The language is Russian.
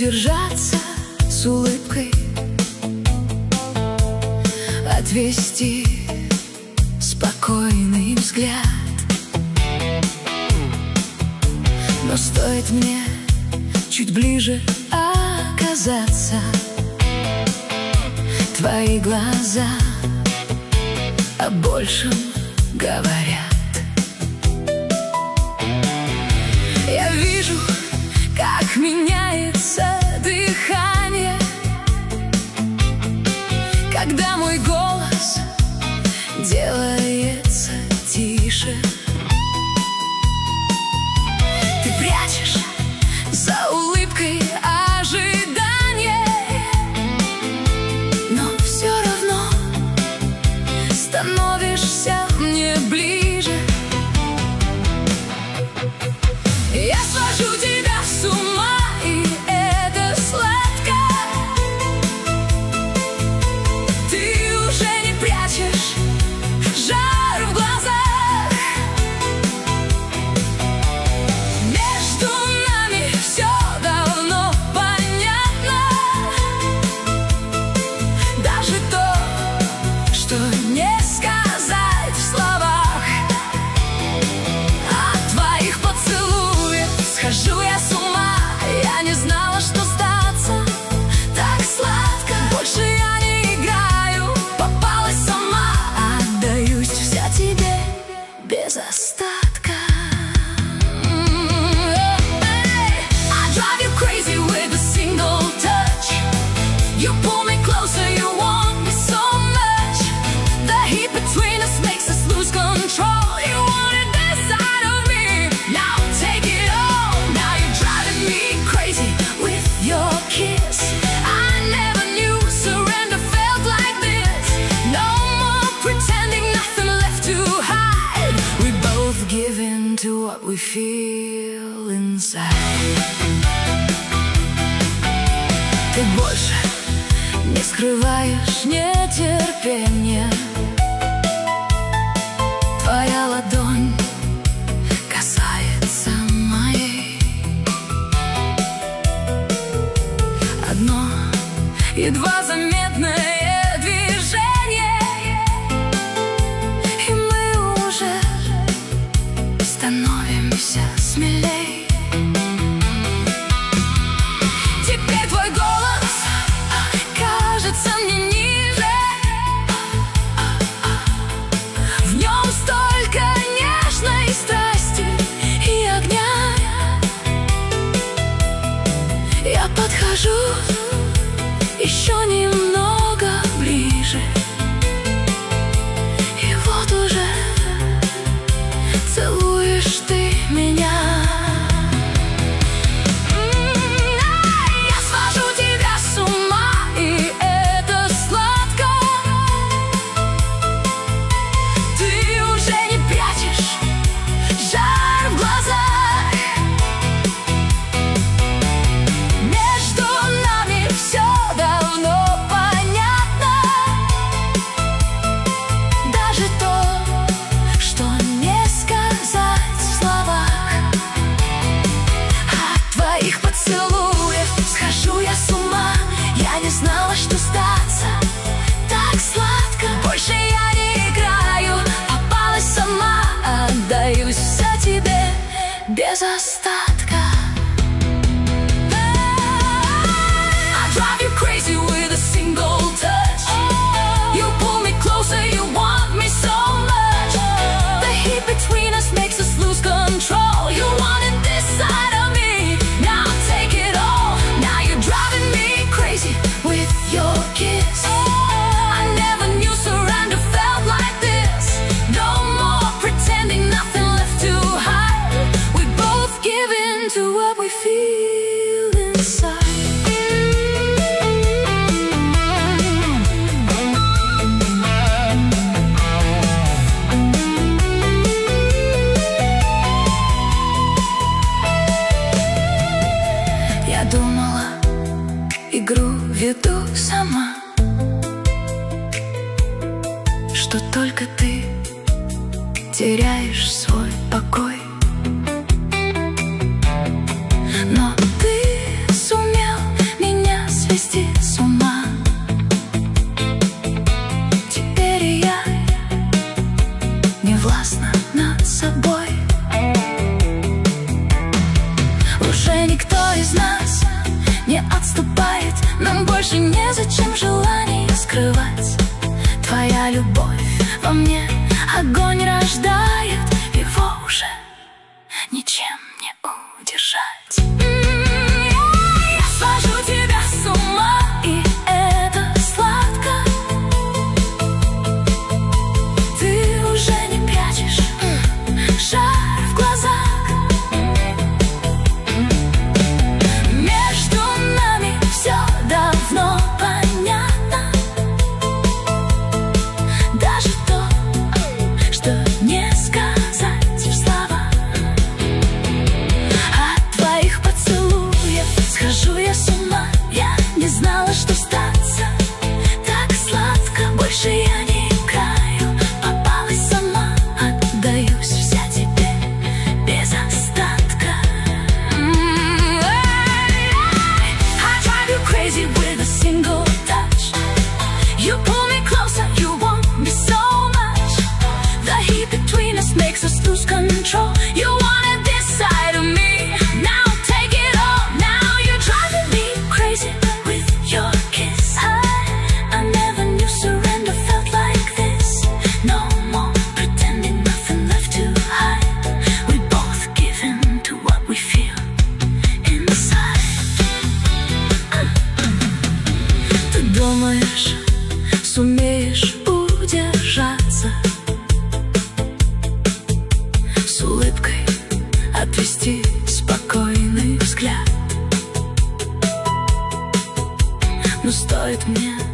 удержаться с улыбкой, отвести спокойный взгляд. Но стоит мне чуть ближе оказаться, твои глаза о большем говорят. Я вижу, как меняется дыхание, когда мой голос делается тише. Ты прячешь за улыбкой ожидание, но все равно становишься мне ближе. Я свожу тебя с ума, и это сладко. Ты уже не прячешь жар в глазах. Между нами все давно понятно, даже то, что не сказать в словах. От твоих поцелуев схожу я с ума. Я не знала, что сдаться так сладко. Больше я не играю, попалась сама. Отдаюсь вся тебе без остатка. I drive you crazy with a single touch. You pull me closer, you want me so much. The heat between us makes us lose control. You wanted this side of me, now take it all. Now you're driving me crazy with your kiss. I never knew surrender felt like this. No more pretending, nothing left to hide. We both give in to what we feel inside. Ты больше не скрываешь нетерпения. Твоя ладонь касается моей. Одно едва заметное движение, и мы уже становимся смелей. Теперь твой голос кажется мне ниже. В нем столько нежной страсти и огня. Я подхожу еще немного ближе, и вот уже целуешь ты меня. Я свожу тебя с ума, и это сладко. Ты уже не прячешь жар в глазах. Между нами все давно понятно, даже то, что не сказать в словах. От твоих поцелуев схожу я с ума. Я не знала, что сдаться так сладко. Больше я не играю, попалась сама. Отдаюсь вся тебе без остатка. I drive you crazy with a single touch. You pull me closer, you want me so much. The heat between us makes us lose control. You wanted this side of me, now take it all. Now you're driving me crazy with your kiss. I never knew surrender felt like this. No more pretending, nothing left to hide. We both give in to what we feel inside. Я думала, игру веду сама, что только ты теряешь свой покой. Но ты сумел властна над собой. Уже никто из нас не отступает, нам больше незачем желаний скрывать. Твоя любовь во мне огонь рождает, его уже ничем не удержать. Я свожу тебя с ума, и это сладко. Ты уже не прячешь жар в глазах. Между нами все давно понятно. Даже то, что не сказать в словах. От твоих поцелуев схожу я с ума. Я не знала, что остаться так сладко. Больше я не играю, попалась сама. Отдаюсь вся тебе без остатка. I drive you crazy with a single touch. You pull me closer, you want me so much. The heat between us makes us lose control. You wanted this side of me, now take it all. Now you're driving me crazy with your kiss. I never knew surrender felt like this. No more pretending, nothing left to hide. We both give in to what we feel inside. Ты думаешь, сумеешь удержаться, с улыбкой отвести спокойный взгляд? Но стоит мне